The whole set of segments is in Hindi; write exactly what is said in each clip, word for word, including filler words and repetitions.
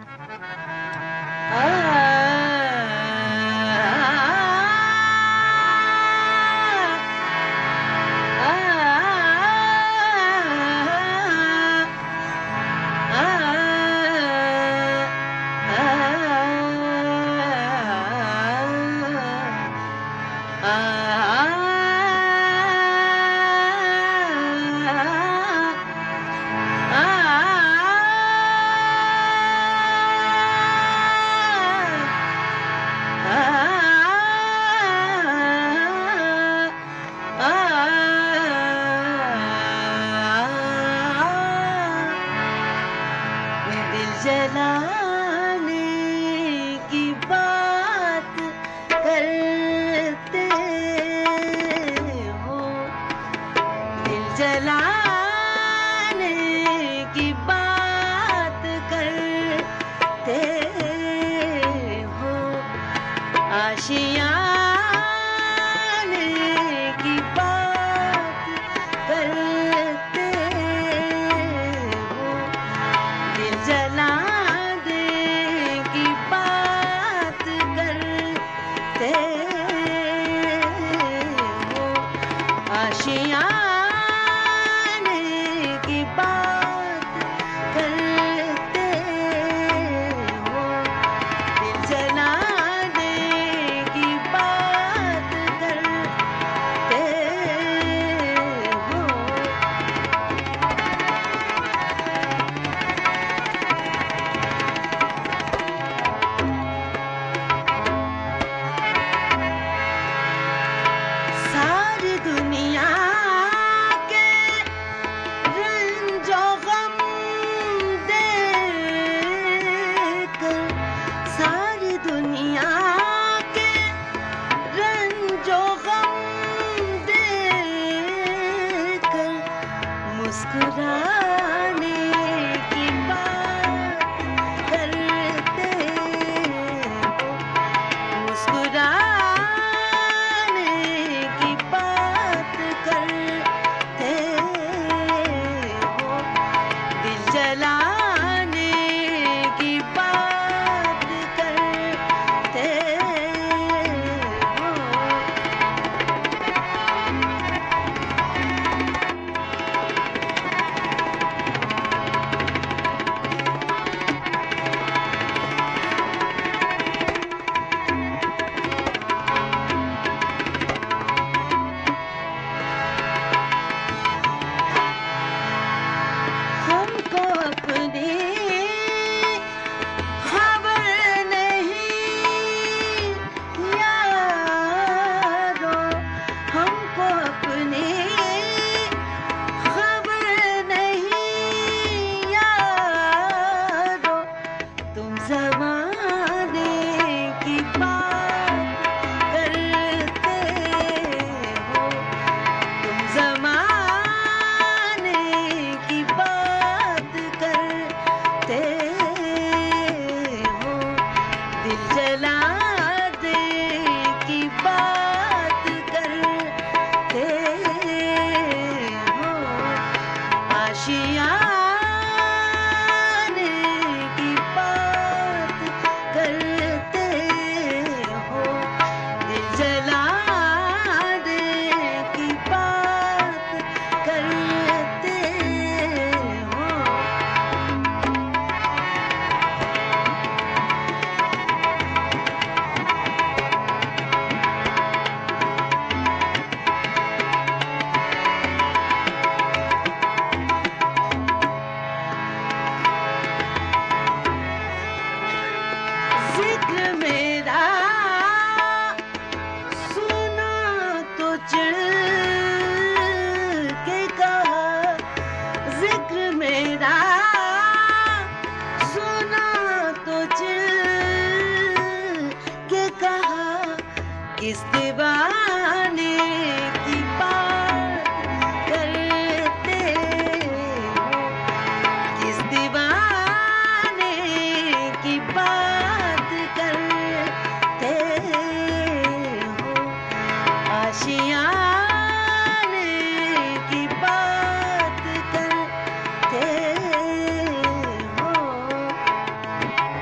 जलाने की बात करते हो, दिल जलाने की बात करते हो, आशियाने की बात करते हो, दिल जला आशियाने की बात करते हो, दिल जलाने की बात करते हो। सारी दुनिया के रंजो गम देखकर, सारी दुनिया के रंजो गम देखकर, मुस्कुराने की बात करते हो, मुस्कुरा जलाने की बात करते हो। हमको अपनी खबर नहीं यारो, हमको अपनी खबर नहीं यारो, तुम ज़माने की बात करते हो, तुम ज़माने की बात करते हो, दिल जलाने की बात करते हो, आशियाने की बात करते हो, दिल जलाने की बात करते हो। जिक्र मेरा सुना तो चढ़ के कहा, जिक्र मेरा सुना तो चढ़ के कहा, किस दीवाने की बात करते हो, किस दीवाने की बात करते हो, आशियाने की बात करते हो।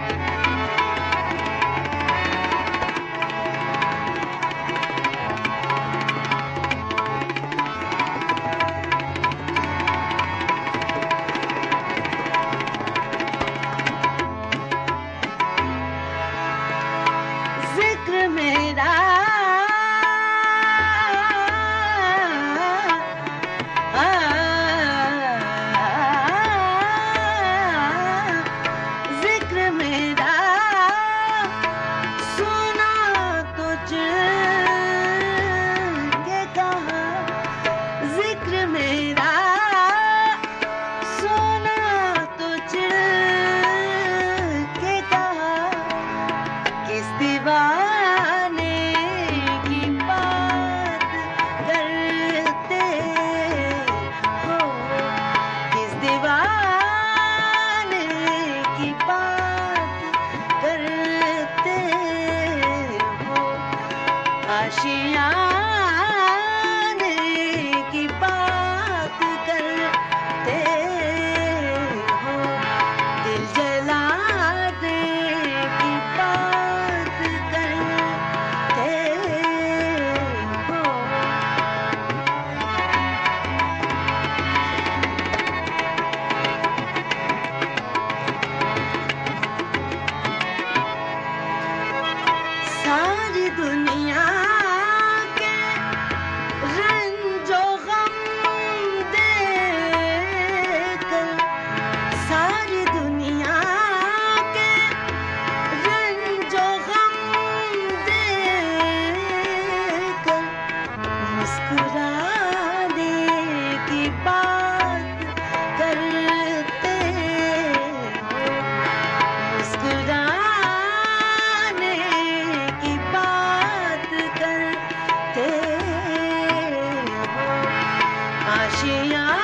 दिल जलाने की बात करते हो। सारी दुनिया के रंजो गम देकर, सारी दुनिया के रंजो गम देकर मुस्कुराने की बात करते हो। मुस्कुराने की बात करते हो। आशियाँ